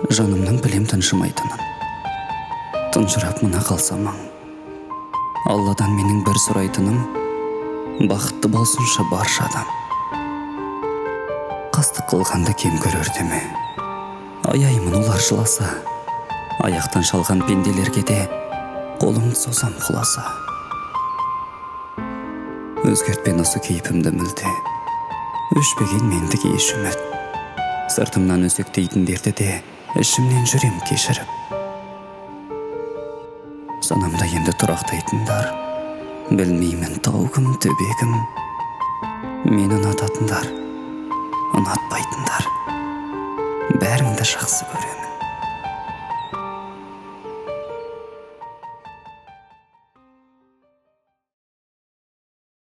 жанымның білем тыншымайтынын. Тұнжырап мына қалсамаң, Алладан менің бір сұрайтыным, бақытты болсыншы барша адам. Қастық қылғанды кем көрер деме, аяймын олар жыласа, аяқтан шалған пенделерге де қолымды созам құласа. Өзгертпен осы кейпімді мүлде, өшпеген мендік еш үміт. Сыртымнан өсектейтіндерді де ішімнен жүрем кешіріп. Санамда енді тұрақтайтындар, білмеймін тау кім төбе кім. Мені ұнататындар, ұнатпайтындар, бәріңді жақсы көремін.